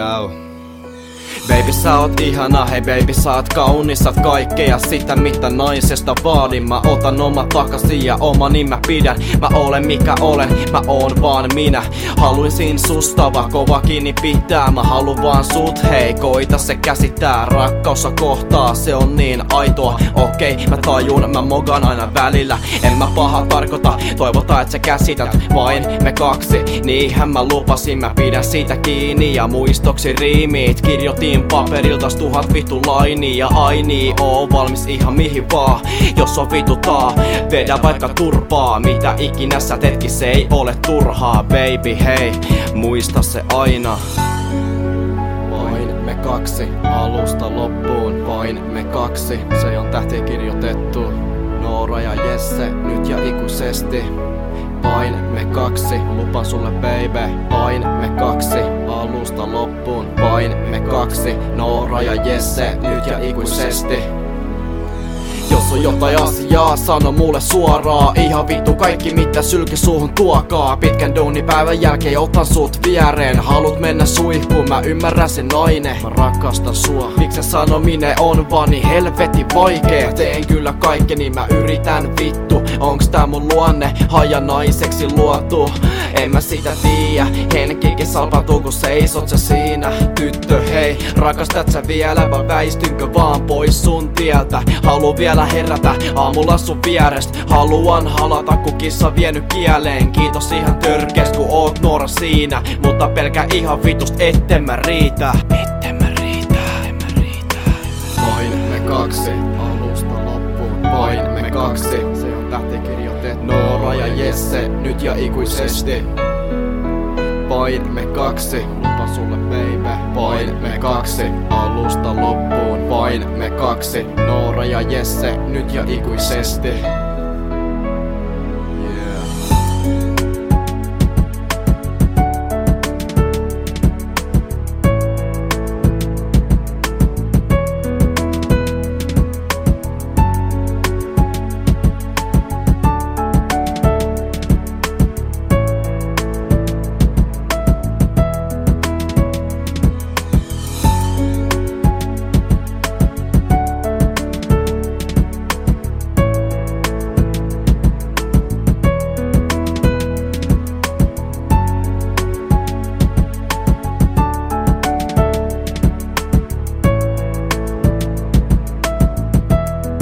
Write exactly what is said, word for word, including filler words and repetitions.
Ciao. Baby sä oot ihana, hei baby sä oot kaunis, sä oot kaikkea sitä mitä naisesta vaadin. Mä otan oma takaisin ja omani mä pidän. Mä olen mikä olen, mä oon vaan minä. Haluisin susta vaan kova kiinni pitää. Mä haluun vaan sut, hei koita se käsittää. Rakkaus kohtaa, se on niin aitoa. Okei, mä tajun, mä mogan aina välillä. En mä paha tarkoita, toivotaan et sä käsität. Vain me kaksi, niinhän mä lupasin. Mä pidän siitä kiinni ja muistoksi riimit kirjoitin paperiltas tuhat vittu laini. Ja aini, oo valmis ihan mihin vaan. Jos on vituttaa, vedä vaikka turpaa. Mitä ikinä sä teetkin, se ei ole turhaa. Baby hei, muista se aina. Vain me kaksi, alusta loppuun. Vain me kaksi, se on tähtiin kirjoitettu. Noora ja Jesse, nyt ja ikuisesti. Vain me kaksi, lupan sulle baby. Vain me kaksi, alusta loppuun. Vain me kaksi, Noora ja Jesse, nyt ja ikuisesti. Jos on jotain asiaa, sano mulle suoraan. Ihan vittu kaikki mitä sylki suuhun tuokaa. Pitkän duunipäivän jälkeen otan sut viereen. Haluut mennä suihkuun, mä ymmärrän sen nainen. Mä rakastan sua, miksi sanominen on vaan niin helvetin vaikee. Teen kyllä kaikkeni, mä yritän vittu. Onks tää mun luonne, hajanaiseksi luotu? En mä sitä tiiä, henkikin salpatuu kun seisot sä siinä. Tyttö hei, rakastat sä vielä vai väistynkö vaan pois sun tieltä? Haluun vielä herätä aamulla sun vierestä. Haluan halata kun kissa vienyt kieleen. Kiitos ihan törkeäst kun oot Noora siinä. Mutta pelkä ihan vitust etten mä riitä. Etten mä riitä, en mä riitä. Vain me kaksi, alusta loppuun. Vain me kaksi, se on tähti kirjoitettu. Noora ja Jesse, nyt ja ikuisesti. Vain me kaksi, lupa sulle baby. Vain me kaksi, alusta loppuun. Vain me kaksi, Noora ja Jesse, nyt ja ikuisesti.